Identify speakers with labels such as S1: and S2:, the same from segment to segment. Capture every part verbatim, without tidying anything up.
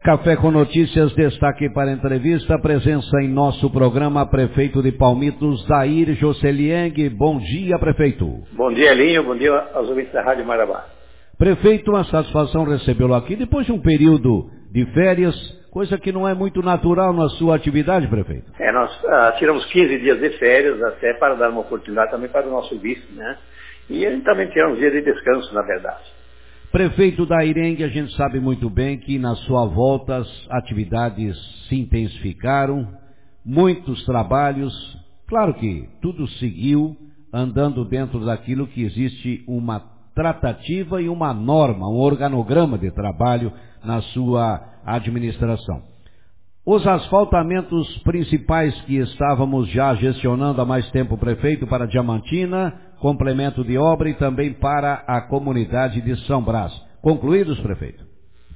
S1: Café com Notícias, destaque para a entrevista, presença em nosso programa, prefeito de Palmitos, Dair Joselieng. Bom dia, prefeito.
S2: Bom dia, Elinho, bom dia aos ouvintes da Rádio Marabá.
S1: Prefeito, uma satisfação recebê-lo aqui, depois de um período de férias, coisa que não é muito natural na sua atividade, prefeito.
S2: É, nós ah, tiramos quinze dias de férias, até para dar uma oportunidade também para o nosso vice, né? E a gente também tiramos dias de descanso, na verdade.
S1: Prefeito Daireng, a gente sabe muito bem que na sua volta as atividades se intensificaram, muitos trabalhos, claro que tudo seguiu andando dentro daquilo que existe uma tratativa e uma norma, um organograma de trabalho na sua administração. Os asfaltamentos principais que estávamos já gestionando há mais tempo, prefeito, para Diamantina, complemento de obra e também para a comunidade de São Brás. Concluídos, prefeito?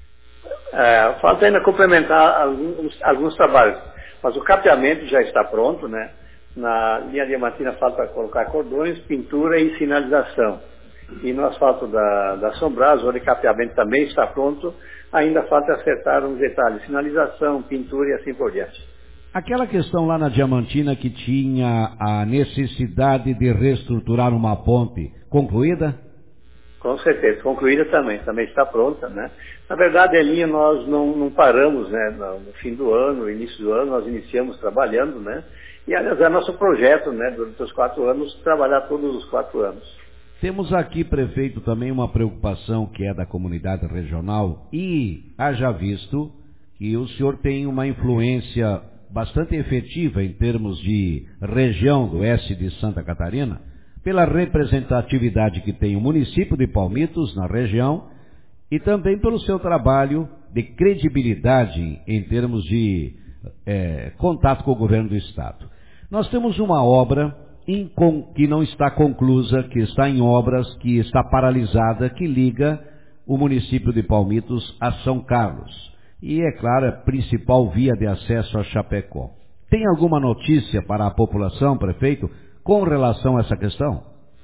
S2: É, falta ainda complementar alguns, alguns trabalhos, mas o capeamento já está pronto, né? Na linha Diamantina falta colocar cordões, pintura e sinalização. E no asfalto da, da São Brás, o capeamento também está pronto, ainda falta acertar uns detalhes, sinalização, pintura e assim por diante.
S1: Aquela questão lá na Diamantina que tinha a necessidade de reestruturar uma ponte, concluída?
S2: Com certeza, concluída também, também está pronta, né? Na verdade, Elinho, nós não, não paramos, né? No fim do ano, no início do ano, nós iniciamos trabalhando, né? E, aliás, é nosso projeto, né? Durante os quatro anos, trabalhar todos os quatro anos.
S1: Temos aqui, prefeito, também uma preocupação que é da comunidade regional e haja visto que o senhor tem uma influência bastante efetiva em termos de região do oeste de Santa Catarina, pela representatividade que tem o município de Palmitos na região e também pelo seu trabalho de credibilidade em termos de é, contato com o governo do estado. Nós temos uma obra que não está conclusa, que está em obras, que está paralisada, que liga o município de Palmitos a São Carlos. E, é claro, é a principal via de acesso a Chapecó. Tem alguma notícia para a população, prefeito, com relação a essa questão?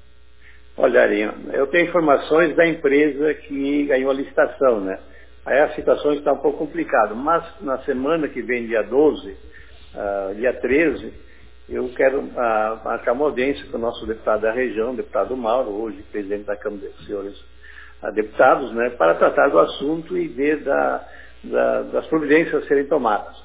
S2: Olha, Arinho, eu tenho informações da empresa que ganhou a licitação, né? Aí a situação está um pouco complicada, mas na semana que vem, dia doze, uh, dia treze, eu quero uh, marcar uma audiência com o nosso deputado da região, deputado Mauro, hoje presidente da Câmara dos Senhores uh, Deputados, né, para tratar do assunto e ver da, da, das providências a serem tomadas.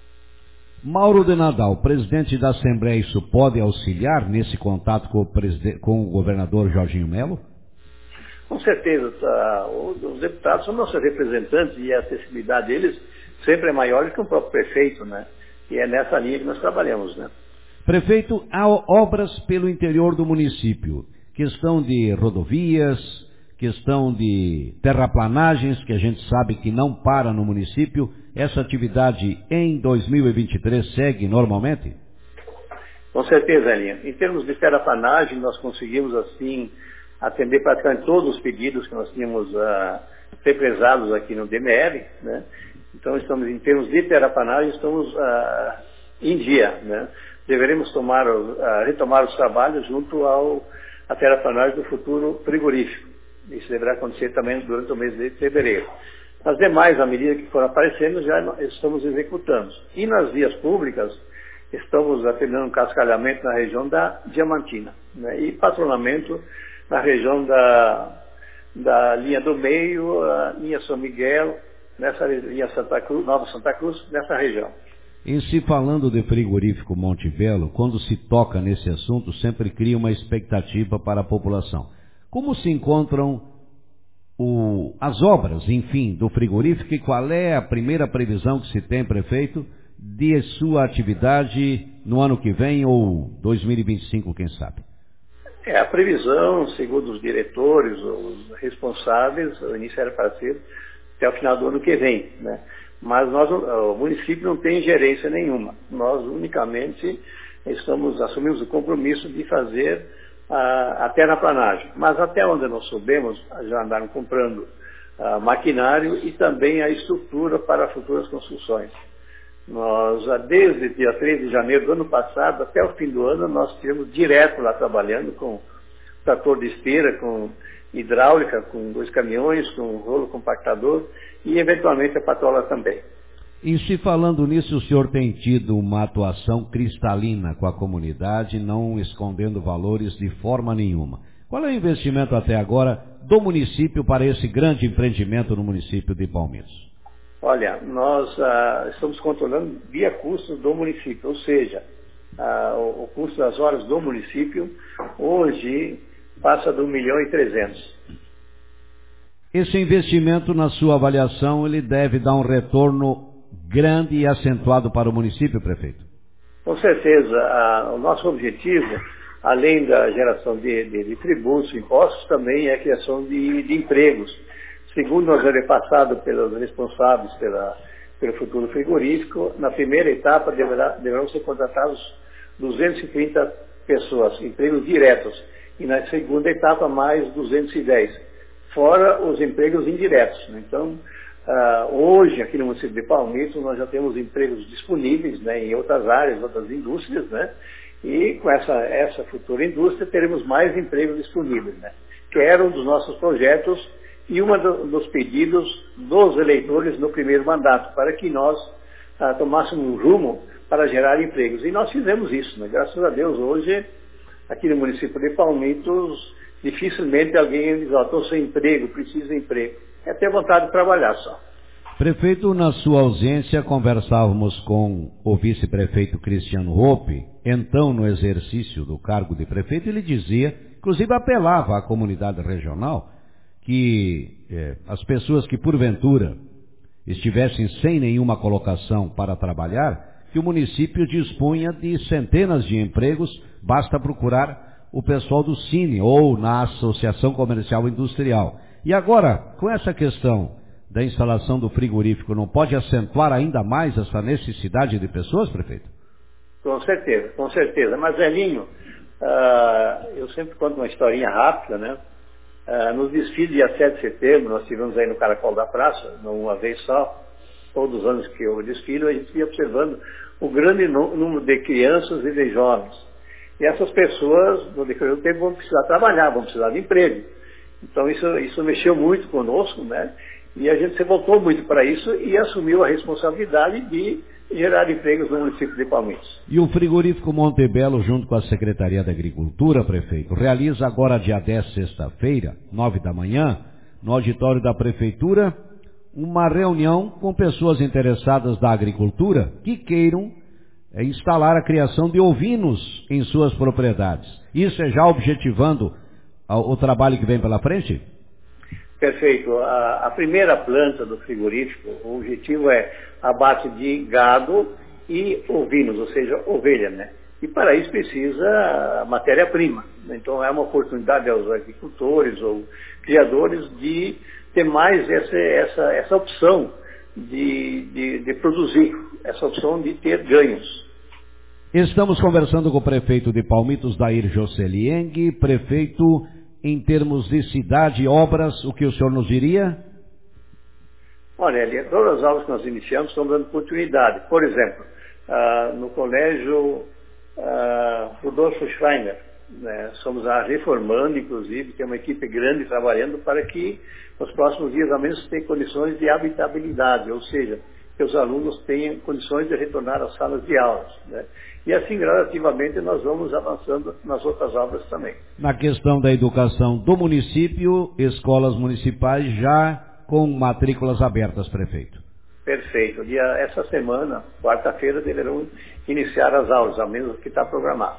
S1: Mauro de Nadal, presidente da Assembleia, isso pode auxiliar nesse contato com o, com o governador Jorginho Melo?
S2: Com certeza. Tá, os deputados são nossos representantes e a acessibilidade deles sempre é maior do que o próprio prefeito, né? E é nessa linha que nós trabalhamos, né?
S1: Prefeito, há obras pelo interior do município, questão de rodovias, questão de terraplanagens, que a gente sabe que não para no município. Essa atividade em dois mil e vinte e três segue normalmente?
S2: Com certeza, Elinha. Em termos de terraplanagem, nós conseguimos, assim, atender praticamente todos os pedidos que nós tínhamos uh, represados aqui no D M R, né? Então, estamos, em termos de terraplanagem, estamos uh, em dia, né? Deveremos tomar, uh, retomar os trabalhos junto ao, à terraplanagem do futuro frigorífico. Isso deverá acontecer também durante o mês de fevereiro. As demais, à medida que forem aparecendo, já estamos executando. E nas vias públicas, estamos terminando um cascalhamento na região da Diamantina, né? E patronamento na região da, da linha do meio, a linha São Miguel, nessa linha Santa Cruz, Nova Santa Cruz, nessa região.
S1: Em se falando de frigorífico Monte Belo, quando se toca nesse assunto, sempre cria uma expectativa para a população. Como se encontram o, as obras, enfim, do frigorífico e qual é a primeira previsão que se tem, prefeito, de sua atividade no ano que vem ou dois mil e vinte e cinco, quem sabe?
S2: É, a previsão, segundo os diretores, os responsáveis, o início era para ser até o final do ano que vem, né? Mas nós, o município não tem gerência nenhuma. Nós unicamente estamos, assumimos o compromisso de fazer a, a terraplanagem. Mas até onde nós soubemos, já andaram comprando a, maquinário e também a estrutura para futuras construções. Nós, desde dia treze de janeiro do ano passado até o fim do ano, nós estivemos direto lá trabalhando com trator de esteira, com hidráulica com dois caminhões, com um rolo compactador e eventualmente a patola também.
S1: E se falando nisso, o senhor tem tido uma atuação cristalina com a comunidade, não escondendo valores de forma nenhuma. Qual é o investimento até agora do município para esse grande empreendimento no município de Palmitos?
S2: Olha, nós ah, estamos controlando via custos do município, ou seja, ah, o, o custo das horas do município hoje passa de um milhão e trezentos.
S1: Esse investimento, na sua avaliação, ele deve dar um retorno grande e acentuado para o município, prefeito?
S2: Com certeza. A, o nosso objetivo, além da geração de, de, de tributos, impostos, também é a criação de, de empregos. Segundo nós já repassado pelos responsáveis pela, pelo futuro frigorífico, na primeira etapa deverá, deverão ser contratados duzentas e trinta pessoas, empregos diretos, e na segunda etapa mais duzentos e dez, fora os empregos indiretos. Então, Uh, hoje, aqui no município de Palmitos, nós já temos empregos disponíveis, né, em outras áreas, outras indústrias, né, e com essa, essa futura indústria teremos mais empregos disponíveis, né, que era um dos nossos projetos e um do, dos pedidos dos eleitores no primeiro mandato, para que nós uh, tomássemos um rumo para gerar empregos. E nós fizemos isso, né, graças a Deus. Hoje, aqui no município de Palmitos, dificilmente alguém diz, ó, estou sem emprego, preciso de emprego. É ter vontade de trabalhar só.
S1: Prefeito, na sua ausência, conversávamos com o vice-prefeito Cristiano Hoppe, então no exercício do cargo de prefeito. Ele dizia, inclusive apelava à comunidade regional, que eh, as pessoas que porventura estivessem sem nenhuma colocação para trabalhar, que o município dispunha de centenas de empregos, basta procurar o pessoal do Cine ou na Associação Comercial Industrial. E agora, com essa questão da instalação do frigorífico, não pode acentuar ainda mais essa necessidade de pessoas, prefeito?
S2: Com certeza, com certeza. Mas, Elinho, uh, eu sempre conto uma historinha rápida, né? Uh, nos desfiles dia sete de setembro, nós tivemos aí no Caracol da Praça, não uma vez só, todos os anos que eu desfilo, a gente ia observando o grande número de crianças e de jovens. E essas pessoas, no decorrer do tempo, vão precisar trabalhar, vão precisar de emprego. Então isso, isso mexeu muito conosco, né? E a gente se voltou muito para isso e assumiu a responsabilidade de gerar empregos no município de Palmitos.
S1: E o frigorífico Montebello, junto com a Secretaria da Agricultura, prefeito, realiza agora dia dez, sexta-feira, nove da manhã, no auditório da Prefeitura, uma reunião com pessoas interessadas da agricultura que queiram é, instalar a criação de ovinos em suas propriedades. Isso é já objetivando o trabalho que vem pela frente?
S2: Perfeito. A, a primeira planta do frigorífico, o objetivo é abate de gado e ovinos, ou seja, ovelha, né? E para isso precisa matéria-prima. Então é uma oportunidade aos agricultores ou criadores de ter mais essa, essa, essa opção de, de, de produzir, essa opção de ter ganhos.
S1: Estamos conversando com o prefeito de Palmitos, Dair Joselieng. Prefeito, em termos de cidade e obras, o que o senhor nos diria?
S2: Olha, Eli, todas as aulas que nós iniciamos estão dando continuidade. Por exemplo, uh, no colégio uh, Rudolfo Schreiner, né, somos a reformando, inclusive, tem uma equipe grande trabalhando para que nos próximos dias, ao menos, tenham condições de habitabilidade, ou seja, que os alunos tenham condições de retornar às salas de aulas, né? E assim, gradativamente, nós vamos avançando nas outras obras também.
S1: Na questão da educação do município, escolas municipais já com matrículas abertas, prefeito.
S2: Perfeito. Dia, essa semana, quarta-feira, deverão iniciar as aulas, ao menos o que está programado.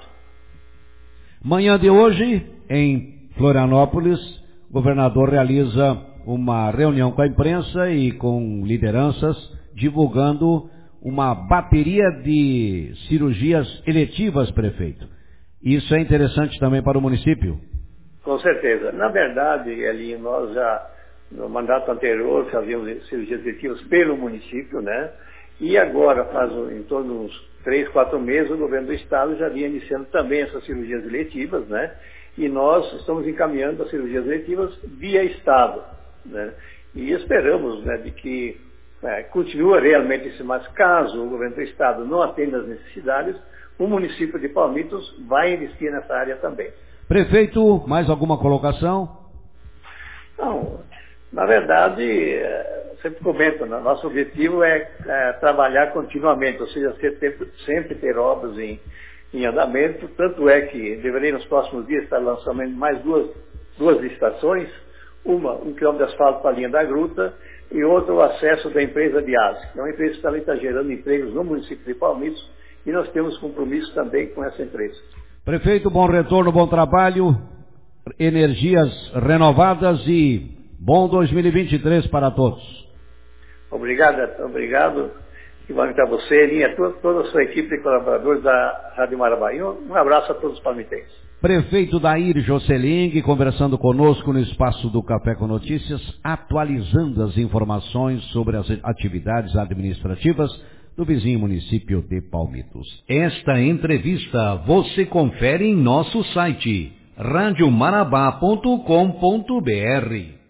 S1: Manhã de hoje, em Florianópolis, o governador realiza uma reunião com a imprensa e com lideranças, divulgando uma bateria de cirurgias eletivas, prefeito. Isso é interessante também para o município?
S2: Com certeza. Na verdade, Elinho, nós já, no mandato anterior, fazíamos cirurgias eletivas pelo município, né? E agora, faz em torno de uns três, quatro meses, o governo do estado já vinha iniciando também essas cirurgias eletivas, né? E nós estamos encaminhando as cirurgias eletivas via estado, né? E esperamos, né, de que é, continue realmente isso, mas caso o governo do estado não atenda às necessidades, o município de Palmitos vai investir nessa área também.
S1: Prefeito, mais alguma colocação?
S2: Não, na verdade, sempre comento, né? Nosso objetivo é, é trabalhar continuamente, ou seja, sempre, sempre ter obras em, em andamento, tanto é que deveria nos próximos dias estar lançando mais duas, duas estações, uma, um quilômetro de asfalto para a linha da Gruta e outra o acesso da empresa de Asa, que é uma empresa que também está gerando empregos no município de Palmitos e nós temos compromisso também com essa empresa.
S1: Prefeito, bom retorno, bom trabalho, energias renovadas e bom dois mil e vinte e três para todos.
S2: Obrigado, obrigado. Igualmente a você, Linha, toda, toda a sua equipe de colaboradores da Rádio Marabá. E um, um abraço a todos os palmitenses.
S1: Prefeito Dair Joceling, conversando conosco no espaço do Café com Notícias, atualizando as informações sobre as atividades administrativas do vizinho município de Palmitos. Esta entrevista você confere em nosso site rádio marabá ponto com ponto br.